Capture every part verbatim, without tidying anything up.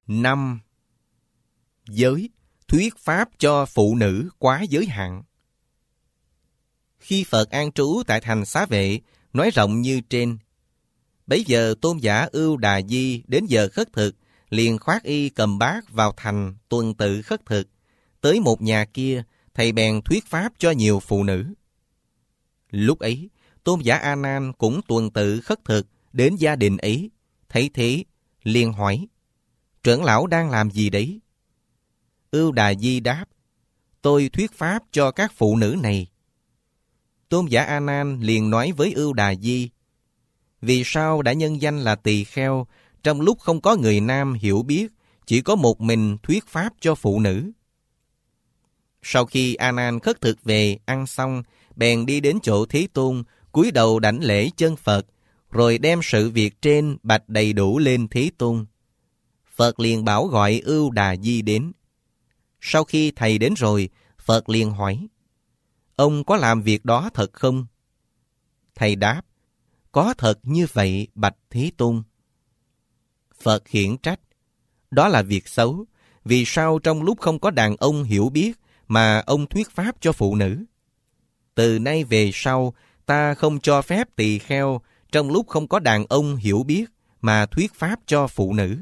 năm. Giới, thuyết pháp cho phụ nữ quá giới hạn. Khi Phật an trú tại thành Xá Vệ, nói rộng như trên, bấy giờ tôn giả Ưu Đà Di đến giờ khất thực, liền khoác y cầm bát vào thành tuần tự khất thực. Tới một nhà kia, thầy bèn thuyết pháp cho nhiều phụ nữ. Lúc ấy, tôn giả A Nan cũng tuần tự khất thực đến gia đình ấy, thấy thế, liền hỏi: trưởng lão đang làm gì đấy? Ưu Đà Di đáp: tôi thuyết pháp cho các phụ nữ này. Tôn giả A Nan liền nói với Ưu Đà Di: vì sao đã nhân danh là tỳ kheo, trong lúc không có người nam hiểu biết, chỉ có một mình thuyết pháp cho phụ nữ? Sau khi A Nan khất thực về, ăn xong, bèn đi đến chỗ Thế Tôn, cúi đầu đảnh lễ chân Phật, rồi đem sự việc trên bạch đầy đủ lên Thế Tôn. Phật liền bảo gọi Ưu Đà Di đến. Sau khi thầy đến rồi, Phật liền hỏi: ông có làm việc đó thật không? Thầy đáp: có thật như vậy, bạch Thế Tôn. Phật khiển trách: đó là việc xấu. Vì sao trong lúc không có đàn ông hiểu biết mà ông thuyết pháp cho phụ nữ? Từ nay về sau, ta không cho phép tỳ kheo trong lúc không có đàn ông hiểu biết mà thuyết pháp cho phụ nữ.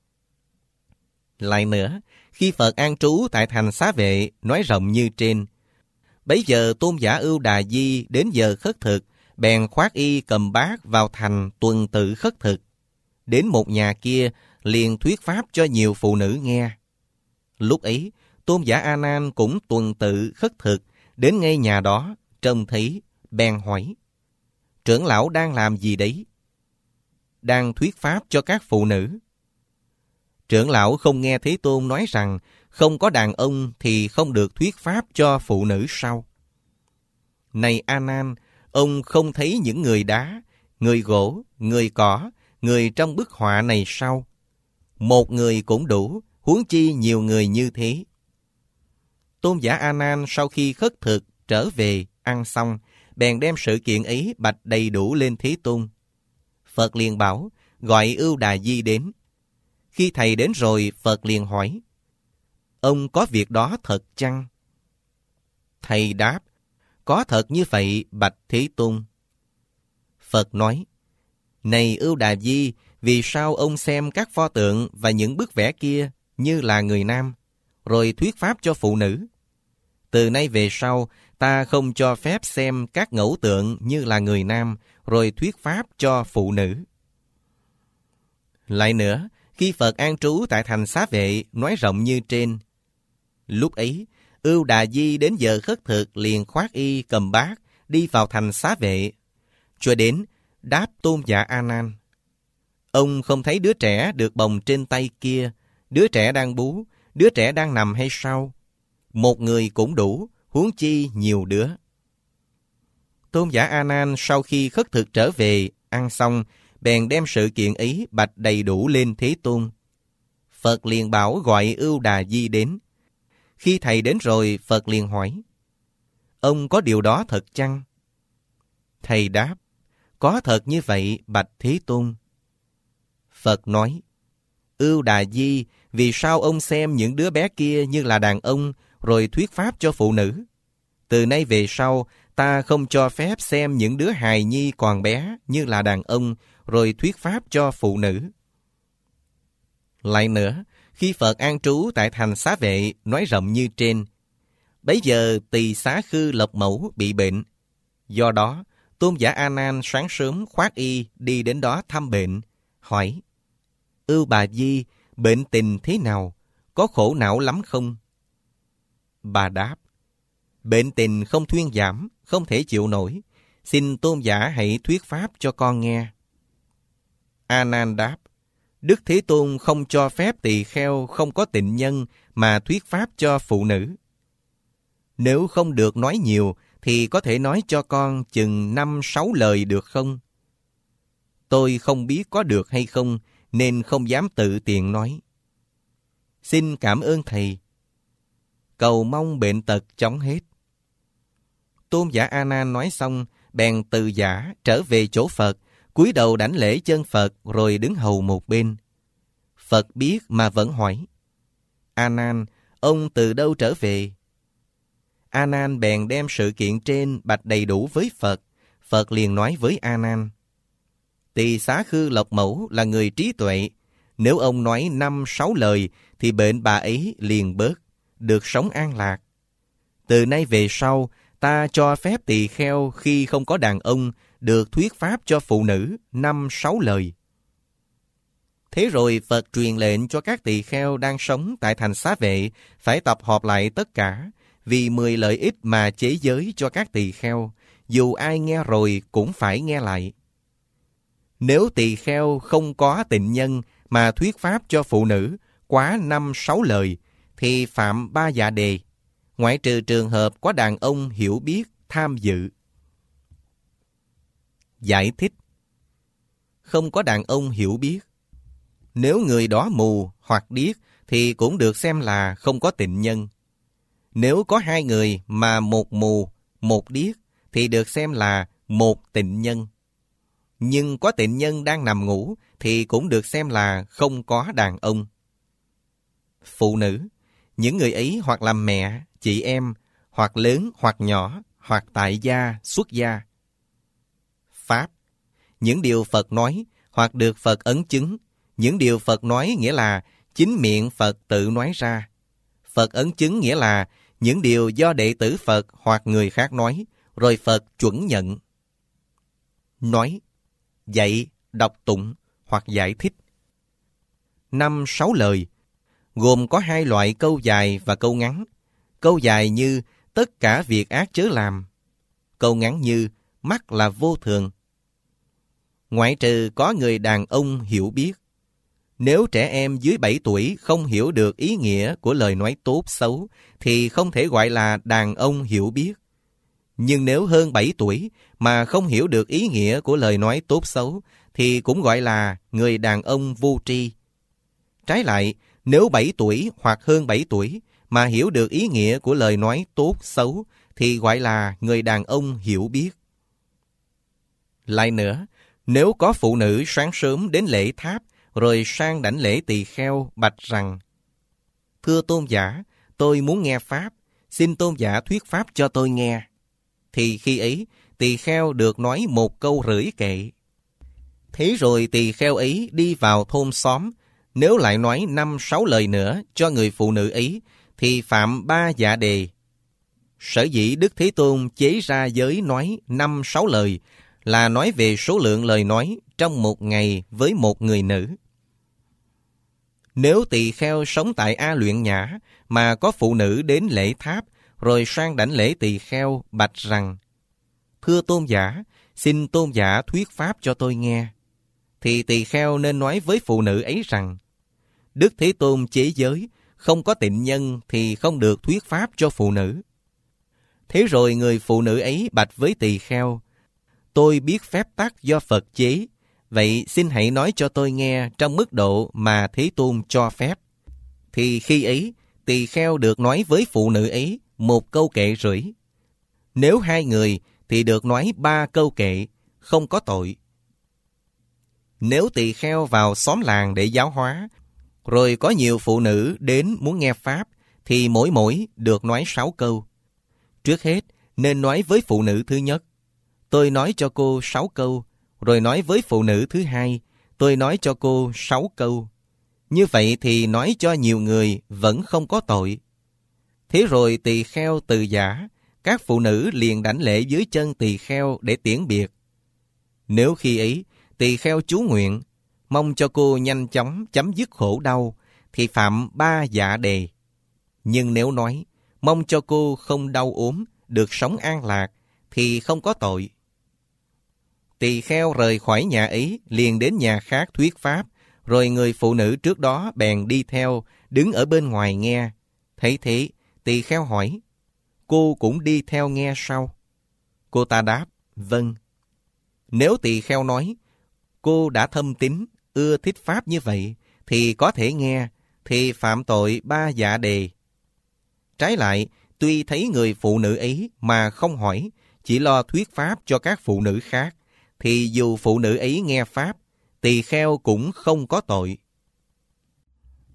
Lại nữa, khi Phật an trú tại thành Xá Vệ, nói rộng như trên, bấy giờ tôn giả Ưu Đà Di đến giờ khất thực, bèn khoác y cầm bát vào thành tuần tự khất thực. Đến một nhà kia, liền thuyết pháp cho nhiều phụ nữ nghe. Lúc ấy, tôn giả A Nan cũng tuần tự khất thực, đến ngay nhà đó, trông thấy, bèn hỏi: trưởng lão đang làm gì đấy? Đang thuyết pháp cho các phụ nữ. Trưởng lão không nghe Thế Tôn nói rằng không có đàn ông thì không được thuyết pháp cho phụ nữ sao? Này A Nan, ông không thấy những người đá, người gỗ, người cỏ, người trong bức họa này sao? Một người cũng đủ, huống chi nhiều người như thế. Tôn giả A Nan sau khi khất thực trở về, ăn xong, bèn đem sự kiện ấy bạch đầy đủ lên Thế Tôn. Phật liền bảo gọi Ưu Đà Di đến. Khi thầy đến rồi, Phật liền hỏi: ông có việc đó thật chăng? Thầy đáp: có thật như vậy, bạch Thế Tôn. Phật nói: này Ưu Đà Di, vì sao ông xem các pho tượng và những bức vẽ kia như là người nam, rồi thuyết pháp cho phụ nữ? Từ nay về sau, ta không cho phép xem các ngẫu tượng như là người nam, rồi thuyết pháp cho phụ nữ. Lại nữa, khi Phật an trú tại thành Xá Vệ, nói rộng như trên, lúc ấy, Ưu Đà Di đến giờ khất thực, liền khoác y cầm bát, đi vào thành Xá Vệ, cho đến đáp tôn giả A Nan: ông không thấy đứa trẻ được bồng trên tay kia, đứa trẻ đang bú, đứa trẻ đang nằm hay sao? Một người cũng đủ, huống chi nhiều đứa. Tôn giả A Nan sau khi khất thực trở về, ăn xong, bèn đem sự kiện ấy bạch đầy đủ lên Thế Tôn. Phật liền bảo gọi Ưu Đà Di đến. Khi thầy đến rồi, Phật liền hỏi: ông có điều đó thật chăng? Thầy đáp: có thật như vậy, bạch Thế Tôn. Phật nói: Ưu Đà Di, vì sao ông xem những đứa bé kia như là đàn ông, rồi thuyết pháp cho phụ nữ? Từ nay về sau, ta không cho phép xem những đứa hài nhi còn bé như là đàn ông, rồi thuyết pháp cho phụ nữ. Lại nữa, khi Phật an trú tại thành Xá Vệ, nói rộng như trên, bấy giờ Tỳ Xá Khư Lộc Mẫu bị bệnh. Do đó, tôn giả A Nan sáng sớm khoác y đi đến đó thăm bệnh, hỏi: Ưu Bà Di, bệnh tình thế nào? Có khổ não lắm không? Bà đáp: bệnh tình không thuyên giảm, không thể chịu nổi. Xin tôn giả hãy thuyết pháp cho con nghe. A Nan đáp: Đức Thế Tôn không cho phép tỳ kheo không có tịnh nhân mà thuyết pháp cho phụ nữ. Nếu không được nói nhiều, thì có thể nói cho con chừng năm sáu lời được không? Tôi không biết có được hay không, nên không dám tự tiện nói. Xin cảm ơn thầy. Cầu mong bệnh tật chóng hết. Tôn giả A Nan nói xong, bèn từ giả trở về chỗ Phật, cúi đầu đảnh lễ chân Phật, rồi đứng hầu một bên. Phật biết mà vẫn hỏi: A Nan, ông từ đâu trở về? A Nan bèn đem sự kiện trên bạch đầy đủ với Phật. Phật liền nói với A Nan: Tỳ Xá Khư Lộc Mẫu là người trí tuệ. Nếu ông nói năm sáu lời thì bệnh bà ấy liền bớt, được sống an lạc. Từ nay về sau, ta cho phép tỳ kheo khi không có đàn ông được thuyết pháp cho phụ nữ năm sáu lời. Thế rồi Phật truyền lệnh cho các tỳ kheo đang sống tại thành Xá Vệ phải tập họp lại tất cả, vì mười lợi ích mà chế giới cho các tỳ kheo, dù ai nghe rồi cũng phải nghe lại. Nếu tỳ kheo không có tịnh nhân mà thuyết pháp cho phụ nữ quá năm sáu lời, thì phạm ba dạ đề, ngoại trừ trường hợp có đàn ông hiểu biết, tham dự. Giải thích: Không có đàn ông hiểu biết. Nếu người đó mù hoặc điếc thì cũng được xem là không có tịnh nhân. Nếu có hai người mà một mù, một điếc thì được xem là một tịnh nhân. Nhưng có tịnh nhân đang nằm ngủ thì cũng được xem là không có đàn ông. Phụ nữ, những người ấy hoặc là mẹ, chị em, hoặc lớn hoặc nhỏ, hoặc tại gia, xuất gia. Pháp, những điều Phật nói hoặc được Phật ấn chứng. Những điều Phật nói nghĩa là chính miệng Phật tự nói ra. Phật ấn chứng nghĩa là những điều do đệ tử Phật hoặc người khác nói, rồi Phật chuẩn nhận. Nói, dạy, đọc tụng hoặc giải thích. Năm sáu lời, gồm có hai loại câu dài và câu ngắn. Câu dài như tất cả việc ác chớ làm. Câu ngắn như mắt là vô thường. Ngoại trừ có người đàn ông hiểu biết. Nếu trẻ em dưới bảy tuổi không hiểu được ý nghĩa của lời nói tốt xấu thì không thể gọi là đàn ông hiểu biết. Nhưng nếu hơn bảy tuổi mà không hiểu được ý nghĩa của lời nói tốt xấu thì cũng gọi là người đàn ông vô tri. Trái lại, nếu bảy tuổi hoặc hơn bảy tuổi mà hiểu được ý nghĩa của lời nói tốt xấu thì gọi là người đàn ông hiểu biết. Lại nữa, nếu có phụ nữ sáng sớm đến lễ tháp rồi sang đảnh lễ tỳ kheo bạch rằng: Thưa tôn giả, tôi muốn nghe pháp, xin tôn giả thuyết pháp cho tôi nghe. Thì khi ấy, tỳ kheo được nói một câu rưỡi kệ. Thế rồi tỳ kheo ấy đi vào thôn xóm, nếu lại nói năm sáu lời nữa cho người phụ nữ ấy, thì phạm ba dạ đề. Sở dĩ Đức Thế Tôn chế ra giới nói năm sáu lời là nói về số lượng lời nói trong một ngày với một người nữ. Nếu tỳ kheo sống tại A Luyện Nhã mà có phụ nữ đến lễ tháp rồi sang đảnh lễ tỳ kheo bạch rằng: Thưa tôn giả, xin tôn giả thuyết pháp cho tôi nghe. Thì tỳ kheo nên nói với phụ nữ ấy rằng: Đức Thế Tôn chế giới, không có tịnh nhân thì không được thuyết pháp cho phụ nữ. Thế rồi người phụ nữ ấy bạch với tỳ kheo: Tôi biết phép tắc do Phật chế, vậy xin hãy nói cho tôi nghe trong mức độ mà Thế Tôn cho phép. Thì khi ấy, tỳ kheo được nói với phụ nữ ấy một câu kệ rưỡi. Nếu hai người thì được nói ba câu kệ, không có tội. Nếu tỳ kheo vào xóm làng để giáo hóa, rồi có nhiều phụ nữ đến muốn nghe pháp, thì mỗi mỗi được nói sáu câu. Trước hết, nên nói với phụ nữ thứ nhất: Tôi nói cho cô sáu câu. Rồi nói với phụ nữ thứ hai: Tôi nói cho cô sáu câu. Như vậy thì nói cho nhiều người vẫn không có tội. Thế rồi tỳ kheo từ giả, các phụ nữ liền đảnh lễ dưới chân tỳ kheo để tiễn biệt. Nếu khi ấy tỳ kheo chú nguyện mong cho cô nhanh chóng chấm dứt khổ đau thì phạm ba dạ đề. Nhưng nếu nói mong cho cô không đau ốm, được sống an lạc thì không có tội. Tỳ kheo rời khỏi nhà ấy liền đến nhà khác thuyết pháp, rồi người phụ nữ trước đó bèn đi theo, đứng ở bên ngoài nghe. Thấy thế, tỳ kheo hỏi: Cô cũng đi theo nghe sao? Cô ta đáp: Vâng. Nếu tỳ kheo nói: Cô đã thâm tín, ưa thích pháp như vậy, thì có thể nghe, thì phạm tội ba dạ đề. Trái lại, tuy thấy người phụ nữ ấy mà không hỏi, chỉ lo thuyết pháp cho các phụ nữ khác, thì dù phụ nữ ấy nghe pháp, tỳ kheo cũng không có tội.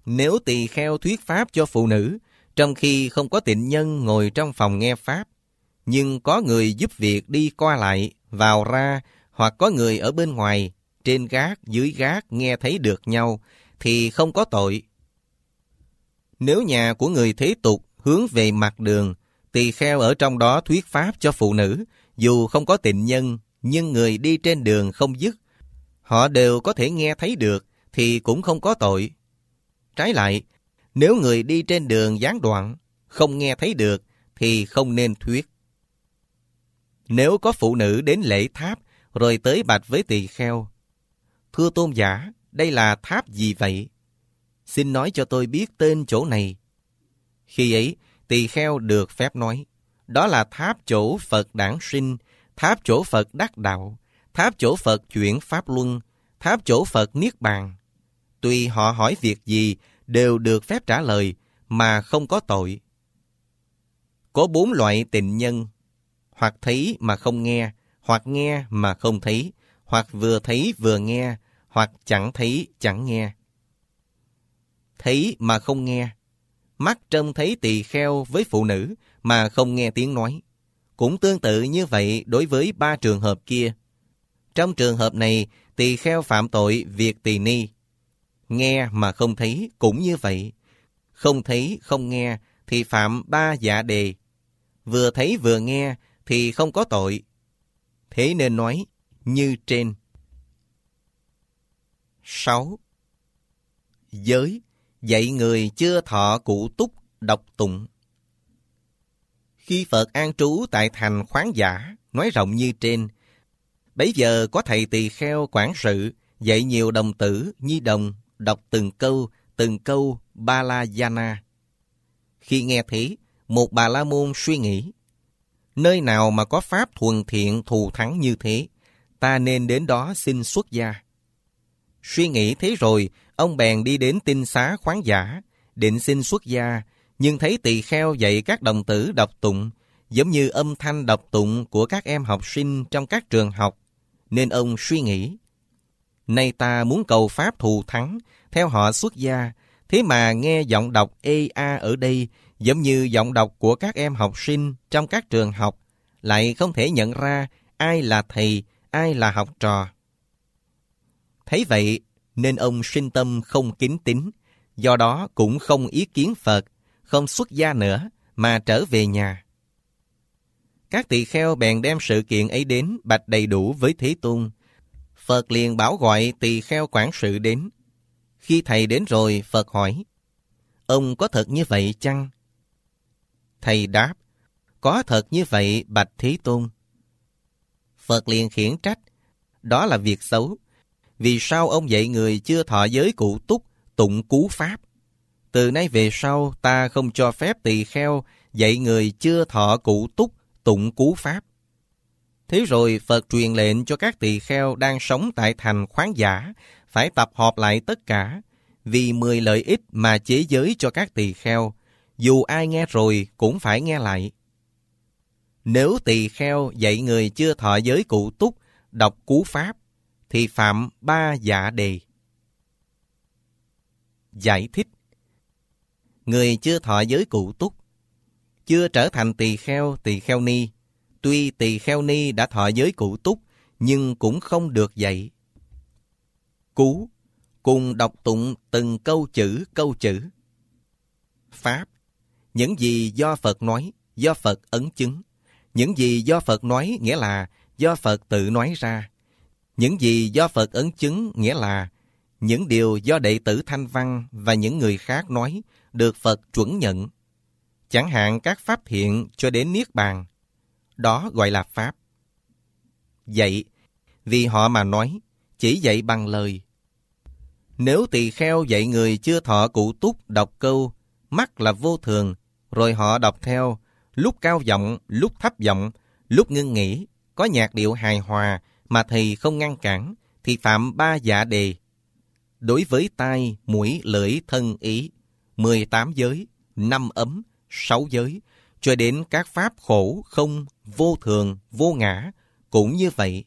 Nếu tỳ kheo thuyết pháp cho phụ nữ, trong khi không có tịnh nhân ngồi trong phòng nghe pháp, nhưng có người giúp việc đi qua lại, vào ra, hoặc có người ở bên ngoài, trên gác, dưới gác nghe thấy được nhau, thì không có tội. Nếu nhà của người thế tục hướng về mặt đường, tỳ kheo ở trong đó thuyết pháp cho phụ nữ, dù không có tịnh nhân, nhưng người đi trên đường không dứt, họ đều có thể nghe thấy được, thì cũng không có tội. Trái lại, nếu người đi trên đường gián đoạn, không nghe thấy được, thì không nên thuyết. Nếu có phụ nữ đến lễ tháp, rồi tới bạch với tỳ kheo: Thưa tôn giả, đây là tháp gì vậy? Xin nói cho tôi biết tên chỗ này. Khi ấy, tỳ kheo được phép nói: Đó là tháp chỗ Phật đản sinh, tháp chỗ Phật đắc đạo, tháp chỗ Phật chuyển pháp luân, tháp chỗ Phật niết bàn. Tùy họ hỏi việc gì, đều được phép trả lời, mà không có tội. Có bốn loại tịnh nhân: hoặc thấy mà không nghe, hoặc nghe mà không thấy, hoặc vừa thấy vừa nghe, hoặc chẳng thấy chẳng nghe. Thấy mà không nghe: mắt trông thấy tỳ kheo với phụ nữ mà không nghe tiếng nói. Cũng tương tự như vậy đối với ba trường hợp kia. Trong trường hợp này, tỳ kheo phạm tội việc tỳ ni. Nghe mà không thấy cũng như vậy. Không thấy không nghe thì phạm ba dạ đề. Vừa thấy vừa nghe thì không có tội. Thế nên nói như trên. sáu. Giới dạy người chưa thọ cụ túc đọc tụng. Khi Phật an trú tại thành Khoáng Giả, nói rộng như trên, bấy giờ có thầy tỳ kheo quản sự dạy nhiều đồng tử nhi đồng đọc từng câu từng câu ba la giana. Khi nghe thế, một Bà La Môn suy nghĩ: nơi nào mà có pháp thuần thiện thù thắng như thế, ta nên đến đó xin xuất gia. Suy nghĩ thế rồi, ông bèn đi đến tinh xá Khoáng Giả, định xin xuất gia, nhưng thấy tỳ kheo dạy các đồng tử đọc tụng, giống như âm thanh đọc tụng của các em học sinh trong các trường học, nên ông suy nghĩ: nay ta muốn cầu pháp thù thắng, theo họ xuất gia, thế mà nghe giọng đọc ê a ở đây, giống như giọng đọc của các em học sinh trong các trường học, lại không thể nhận ra ai là thầy, ai là học trò. Thấy vậy, nên ông sinh tâm không kính tín, do đó cũng không ý kiến Phật, không xuất gia nữa, mà trở về nhà. Các tỳ kheo bèn đem sự kiện ấy đến bạch đầy đủ với Thế Tôn. Phật liền bảo gọi tỳ kheo quản sự đến. Khi thầy đến rồi, Phật hỏi: ông có thật như vậy chăng? Thầy đáp: có thật như vậy, bạch Thế Tôn. Phật liền khiển trách: đó là việc xấu. Vì sao ông dạy người chưa thọ giới cụ túc tụng cú pháp? Từ nay về sau, ta không cho phép tỳ kheo dạy người chưa thọ cụ túc tụng cú pháp. Thế rồi Phật truyền lệnh cho các tỳ kheo đang sống tại thành Khoáng Giả phải tập họp lại tất cả, vì mười lợi ích mà chế giới cho các tỳ kheo, dù ai nghe rồi cũng phải nghe lại. Nếu tỳ kheo dạy người chưa thọ giới cụ túc đọc cú pháp, thì phạm ba dạ đề. Giải thích: người chưa thọ giới cụ túc, chưa trở thành tỳ kheo, tỳ kheo ni, tuy tỳ kheo ni đã thọ giới cụ túc, nhưng cũng không được dạy. Cú, cùng đọc tụng từng câu chữ câu chữ. Pháp, những gì do Phật nói, do Phật ấn chứng. Những gì do Phật nói nghĩa là do Phật tự nói ra. Những gì do Phật ấn chứng nghĩa là những điều do đệ tử Thanh Văn và những người khác nói được Phật chuẩn nhận. Chẳng hạn các pháp thiện cho đến Niết Bàn. Đó gọi là Pháp. Dạy, vì họ mà nói, chỉ dạy bằng lời. Nếu tỳ kheo dạy người chưa thọ cụ túc đọc câu mắt là vô thường, rồi họ đọc theo, lúc cao giọng, lúc thấp giọng, lúc ngưng nghỉ, có nhạc điệu hài hòa mà thầy không ngăn cản, thì phạm ba dạ đề. Đối với tai, mũi, lưỡi, thân, ý, mười tám giới, năm ấm, sáu giới, cho đến các pháp khổ, không, vô thường, vô ngã, cũng như vậy.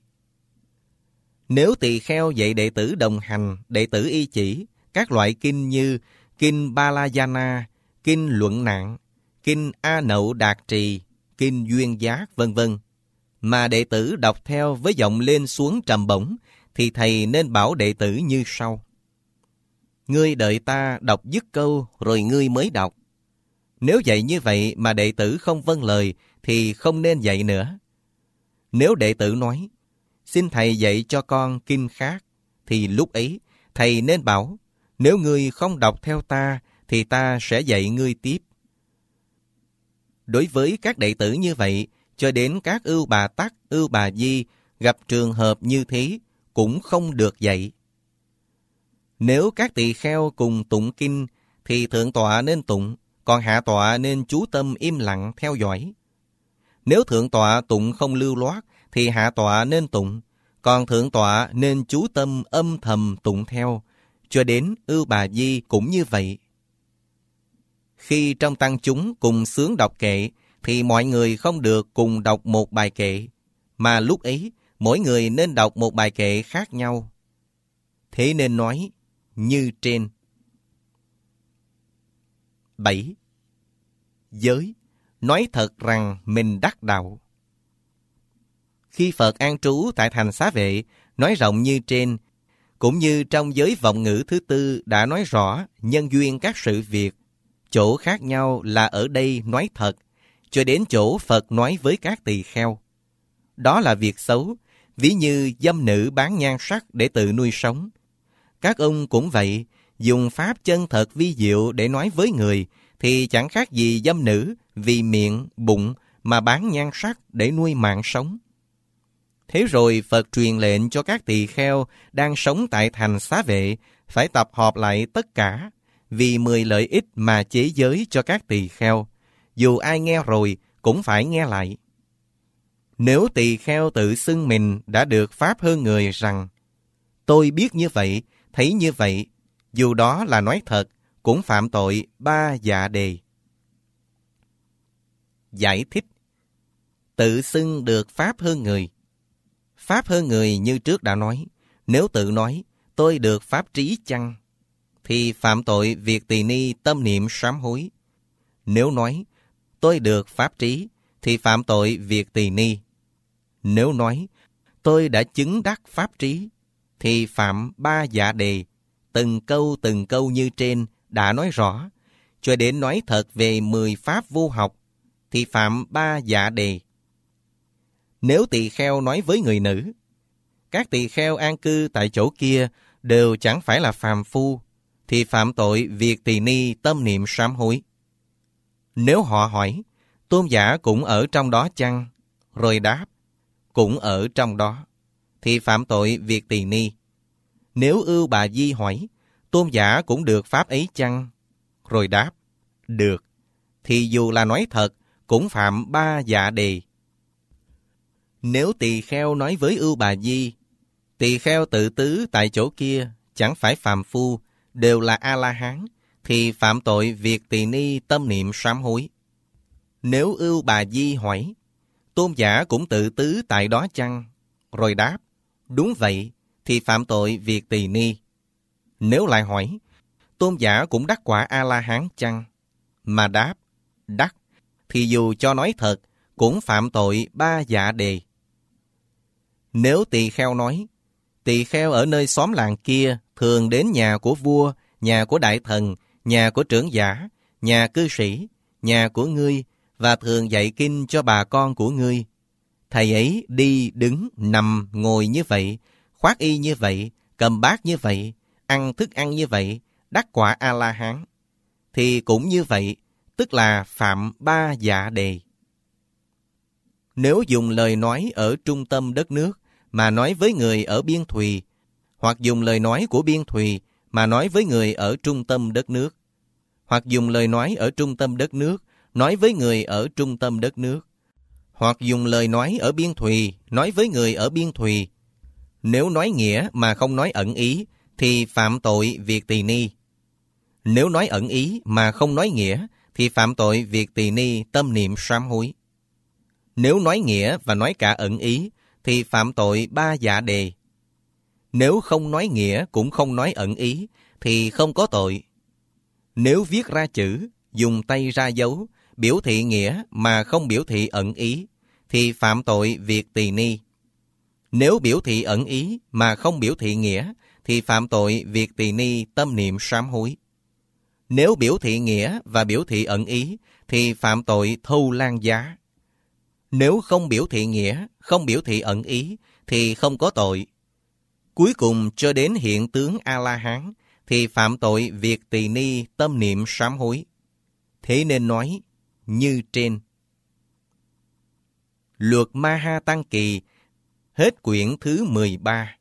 Nếu tỳ kheo dạy đệ tử đồng hành, đệ tử y chỉ, các loại kinh như kinh Balayana, kinh Luận Nạn, kinh A Nậu Đạt Trì, kinh Duyên Giác, vân vân mà đệ tử đọc theo với giọng lên xuống trầm bổng, thì thầy nên bảo đệ tử như sau: ngươi đợi ta đọc dứt câu rồi ngươi mới đọc. Nếu dạy như vậy mà đệ tử không vâng lời thì không nên dạy nữa. Nếu đệ tử nói xin thầy dạy cho con kinh khác, thì lúc ấy thầy nên bảo: nếu ngươi không đọc theo ta thì ta sẽ dạy ngươi tiếp. Đối với các đệ tử như vậy, cho đến các Ưu Bà Tắc, Ưu Bà Di gặp trường hợp như thế cũng không được dạy. Nếu các tỳ kheo cùng tụng kinh thì thượng tọa nên tụng, còn hạ tọa nên chú tâm im lặng theo dõi. Nếu thượng tọa tụng không lưu loát thì hạ tọa nên tụng, còn thượng tọa nên chú tâm âm thầm tụng theo. Cho đến Ưu Bà Di cũng như vậy. Khi trong tăng chúng cùng xướng đọc kệ thì mọi người không được cùng đọc một bài kệ, mà lúc ấy mỗi người nên đọc một bài kệ khác nhau. Thế nên nói như trên. bảy. Giới, nói thật rằng mình đắc đạo. Khi Phật an trú tại thành Xá Vệ, nói rộng như trên, cũng như trong giới vọng ngữ thứ tư đã nói rõ nhân duyên các sự việc, chỗ khác nhau là ở đây nói thật, cho đến chỗ Phật nói với các tỳ kheo. Đó là việc xấu, ví như dâm nữ bán nhan sắc để tự nuôi sống. Các ông cũng vậy, dùng pháp chân thật vi diệu để nói với người, thì chẳng khác gì dâm nữ vì miệng, bụng mà bán nhan sắc để nuôi mạng sống. Thế rồi Phật truyền lệnh cho các tỳ kheo đang sống tại thành Xá Vệ phải tập hợp lại tất cả, vì mười lợi ích mà chế giới cho các tỳ kheo. Dù ai nghe rồi cũng phải nghe lại. Nếu tỳ kheo tự xưng mình đã được pháp hơn người rằng tôi biết như vậy, thấy như vậy, dù đó là nói thật, cũng phạm tội ba dạ đề. Giải thích: tự xưng được pháp hơn người. Pháp hơn người như trước đã nói, nếu tự nói tôi được pháp trí chăng, thì phạm tội việc tỳ ni tâm niệm sám hối. Nếu nói tôi được pháp trí, thì phạm tội việc tỳ ni. Nếu nói tôi đã chứng đắc pháp trí, thì phạm ba dạ đề. Từng câu từng câu như trên đã nói rõ, cho đến nói thật về mười pháp vô học, thì phạm ba dạ đề. Nếu tỳ kheo nói với người nữ, các tỳ kheo an cư tại chỗ kia đều chẳng phải là phàm phu, thì phạm tội việc tỳ ni tâm niệm sám hối. Nếu họ hỏi, tôn giả cũng ở trong đó chăng? Rồi đáp, cũng ở trong đó, thì phạm tội việc tỳ ni. Nếu Ưu Bà Di hỏi, tôn giả cũng được pháp ấy chăng? Rồi đáp, được, thì dù là nói thật, cũng phạm ba dạ đề. Nếu tỳ kheo nói với Ưu Bà Di, tỳ kheo tự tứ tại chỗ kia chẳng phải phàm phu, đều là A-la-hán, thì phạm tội việc tỳ ni tâm niệm sám hối. Nếu Ưu Bà Di hỏi, tôn giả cũng tự tứ tại đó chăng? Rồi đáp, đúng vậy, thì phạm tội việc tỳ ni. Nếu lại hỏi, tôn giả cũng đắc quả A-la-hán chăng? Mà đáp, đắc, thì dù cho nói thật, cũng phạm tội ba dạ đề. Nếu tỳ kheo nói, tỳ kheo ở nơi xóm làng kia thường đến nhà của vua, nhà của đại thần, nhà của trưởng giả, nhà cư sĩ, nhà của ngươi, và thường dạy kinh cho bà con của ngươi. Thầy ấy đi, đứng, nằm, ngồi như vậy, khoác y như vậy, cầm bát như vậy, ăn thức ăn như vậy, đắc quả A-la-hán. Thì cũng như vậy, tức là phạm ba dạ đề. Nếu dùng lời nói ở trung tâm đất nước mà nói với người ở biên thùy, hoặc dùng lời nói của biên thùy mà nói với người ở trung tâm đất nước, hoặc dùng lời nói ở trung tâm đất nước nói với người ở trung tâm đất nước, hoặc dùng lời nói ở biên thùy nói với người ở biên thùy, nếu nói nghĩa mà không nói ẩn ý, thì phạm tội việc tỳ ni. Nếu nói ẩn ý mà không nói nghĩa, thì phạm tội việc tỳ ni tâm niệm sám hối. Nếu nói nghĩa và nói cả ẩn ý, thì phạm tội ba dạ đề. Nếu không nói nghĩa cũng không nói ẩn ý, thì không có tội. Nếu viết ra chữ, dùng tay ra dấu, biểu thị nghĩa mà không biểu thị ẩn ý, thì phạm tội việc tỳ ni. Nếu biểu thị ẩn ý mà không biểu thị nghĩa, thì phạm tội việc tỳ ni tâm niệm sám hối. Nếu biểu thị nghĩa và biểu thị ẩn ý, thì phạm tội thâu lan giá. Nếu không biểu thị nghĩa, không biểu thị ẩn ý, thì không có tội. Cuối cùng cho đến hiện tướng A-la-hán, thì phạm tội việc tỳ ni tâm niệm sám hối. Thế nên nói, như trên. Luật Ma Ha Tăng Kỳ, hết quyển thứ mười ba.